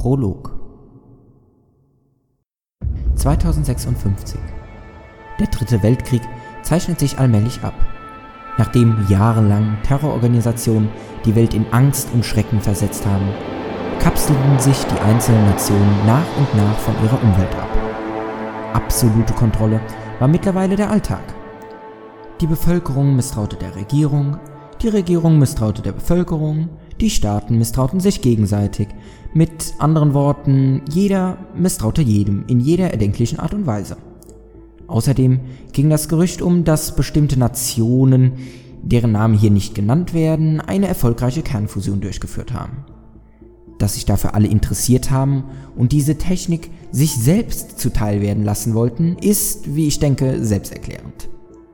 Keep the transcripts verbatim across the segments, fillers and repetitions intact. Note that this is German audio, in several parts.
Prolog. zweitausendsechsundfünfzig. Der dritte Weltkrieg zeichnet sich allmählich ab. Nachdem jahrelang Terrororganisationen die Welt in Angst und Schrecken versetzt haben, kapselten sich die einzelnen Nationen nach und nach von ihrer Umwelt ab. Absolute Kontrolle war mittlerweile der Alltag. Die Bevölkerung misstraute der Regierung, die Regierung misstraute der Bevölkerung, die Staaten misstrauten sich gegenseitig. Mit anderen Worten, jeder misstraute jedem in jeder erdenklichen Art und Weise. Außerdem ging das Gerücht um, dass bestimmte Nationen, deren Namen hier nicht genannt werden, eine erfolgreiche Kernfusion durchgeführt haben. Dass sich dafür alle interessiert haben und diese Technik sich selbst zuteil werden lassen wollten, ist, wie ich denke, selbsterklärend.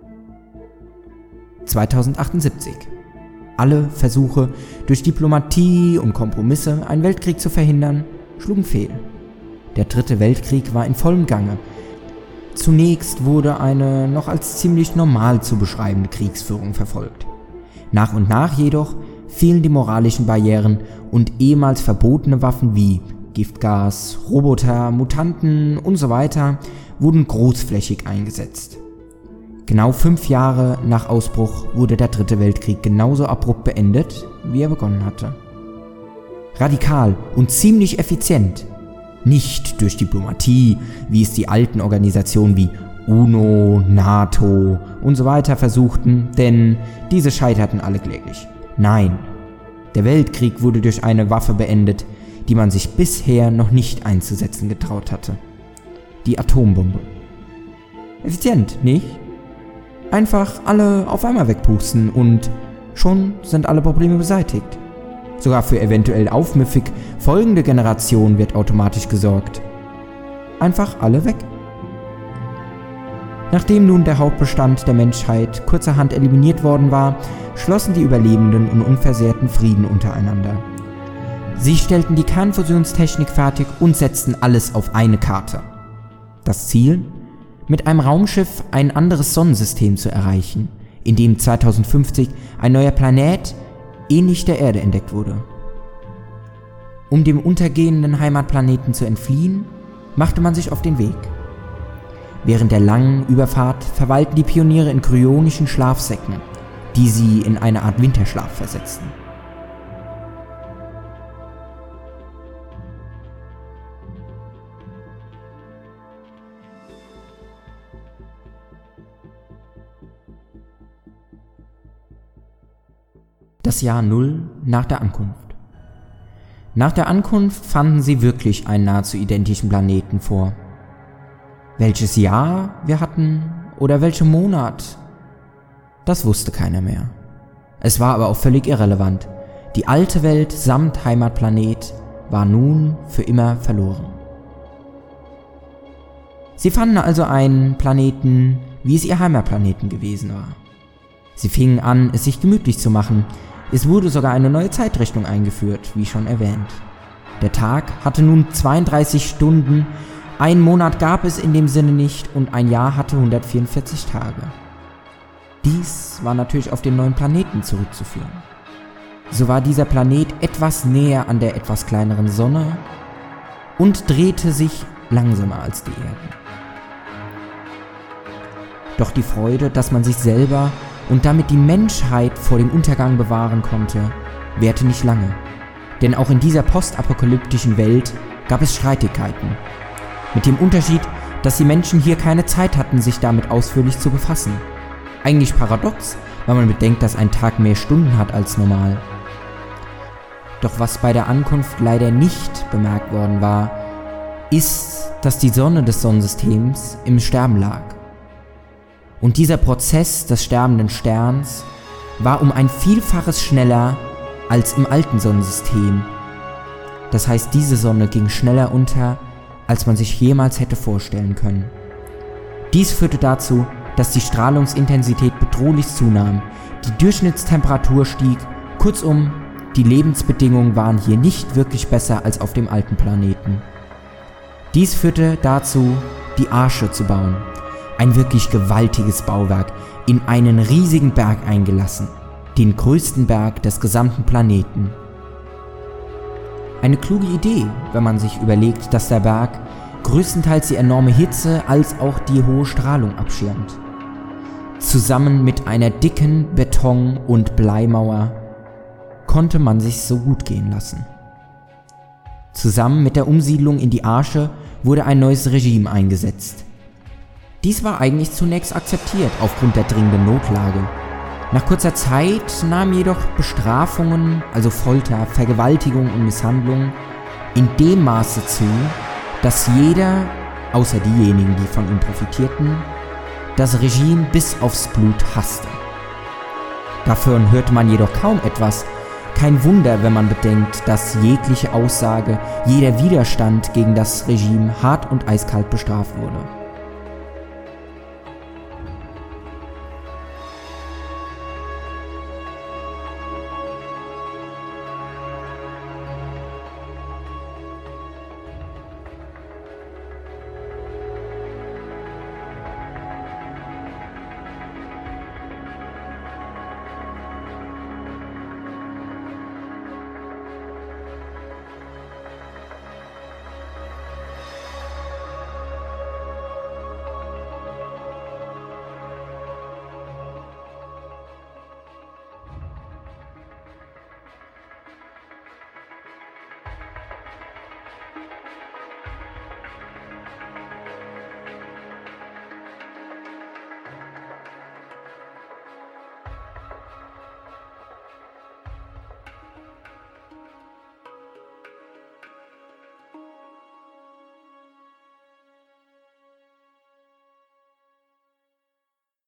zweitausendachtundsiebzig. Alle Versuche, durch Diplomatie und Kompromisse einen Weltkrieg zu verhindern, schlugen fehl. Der dritte Weltkrieg war in vollem Gange. Zunächst wurde eine noch als ziemlich normal zu beschreibende Kriegsführung verfolgt. Nach und nach jedoch fielen die moralischen Barrieren und ehemals verbotene Waffen wie Giftgas, Roboter, Mutanten und so weiter wurden großflächig eingesetzt. Genau fünf Jahre nach Ausbruch wurde der dritte Weltkrieg genauso abrupt beendet, wie er begonnen hatte. Radikal und ziemlich effizient. Nicht durch Diplomatie, wie es die alten Organisationen wie UNO, NATO und so weiter versuchten, denn diese scheiterten alle kläglich. Nein, der Weltkrieg wurde durch eine Waffe beendet, die man sich bisher noch nicht einzusetzen getraut hatte. Die Atombombe. Effizient, nicht? Einfach alle auf einmal wegpusten und schon sind alle Probleme beseitigt. Sogar für eventuell aufmüffig folgende Generationen wird automatisch gesorgt. Einfach alle weg. Nachdem nun der Hauptbestand der Menschheit kurzerhand eliminiert worden war, schlossen die Überlebenden und Unversehrten Frieden untereinander. Sie stellten die Kernfusionstechnik fertig und setzten alles auf eine Karte. Das Ziel? Mit einem Raumschiff ein anderes Sonnensystem zu erreichen, in dem zweitausendfünfzig ein neuer Planet ähnlich der Erde entdeckt wurde. Um dem untergehenden Heimatplaneten zu entfliehen, machte man sich auf den Weg. Während der langen Überfahrt verweilten die Pioniere in kryonischen Schlafsäcken, die sie in eine Art Winterschlaf versetzten. Das Jahr Null nach der Ankunft. Nach der Ankunft fanden sie wirklich einen nahezu identischen Planeten vor. Welches Jahr wir hatten oder welchen Monat, das wusste keiner mehr. Es war aber auch völlig irrelevant. Die alte Welt samt Heimatplanet war nun für immer verloren. Sie fanden also einen Planeten, wie es ihr Heimatplaneten gewesen war. Sie fingen an, es sich gemütlich zu machen. Es wurde sogar eine neue Zeitrichtung eingeführt, wie schon erwähnt. Der Tag hatte nun zweiunddreißig Stunden, ein Monat gab es in dem Sinne nicht und ein Jahr hatte hundertvierundvierzig Tage. Dies war natürlich auf den neuen Planeten zurückzuführen. So war dieser Planet etwas näher an der etwas kleineren Sonne und drehte sich langsamer als die Erde. Doch die Freude, dass man sich selber und damit die Menschheit vor dem Untergang bewahren konnte, währte nicht lange. Denn auch in dieser postapokalyptischen Welt gab es Streitigkeiten. Mit dem Unterschied, dass die Menschen hier keine Zeit hatten, sich damit ausführlich zu befassen. Eigentlich paradox, weil man bedenkt, dass ein Tag mehr Stunden hat als normal. Doch was bei der Ankunft leider nicht bemerkt worden war, ist, dass die Sonne des Sonnensystems im Sterben lag. Und dieser Prozess des sterbenden Sterns war um ein Vielfaches schneller als im alten Sonnensystem. Das heißt, diese Sonne ging schneller unter, als man sich jemals hätte vorstellen können. Dies führte dazu, dass die Strahlungsintensität bedrohlich zunahm, die Durchschnittstemperatur stieg, kurzum, die Lebensbedingungen waren hier nicht wirklich besser als auf dem alten Planeten. Dies führte dazu, die Arche zu bauen. Ein wirklich gewaltiges Bauwerk, in einen riesigen Berg eingelassen, den größten Berg des gesamten Planeten. Eine kluge Idee, wenn man sich überlegt, dass der Berg größtenteils die enorme Hitze als auch die hohe Strahlung abschirmt. Zusammen mit einer dicken Beton- und Bleimauer konnte man sich so gut gehen lassen. Zusammen mit der Umsiedlung in die Arche wurde ein neues Regime eingesetzt. Dies war eigentlich zunächst akzeptiert aufgrund der dringenden Notlage. Nach kurzer Zeit nahmen jedoch Bestrafungen, also Folter, Vergewaltigung und Misshandlung, in dem Maße zu, dass jeder, außer diejenigen, die von ihm profitierten, das Regime bis aufs Blut hasste. Davon hörte man jedoch kaum etwas. Kein Wunder, wenn man bedenkt, dass jegliche Aussage, jeder Widerstand gegen das Regime hart und eiskalt bestraft wurde.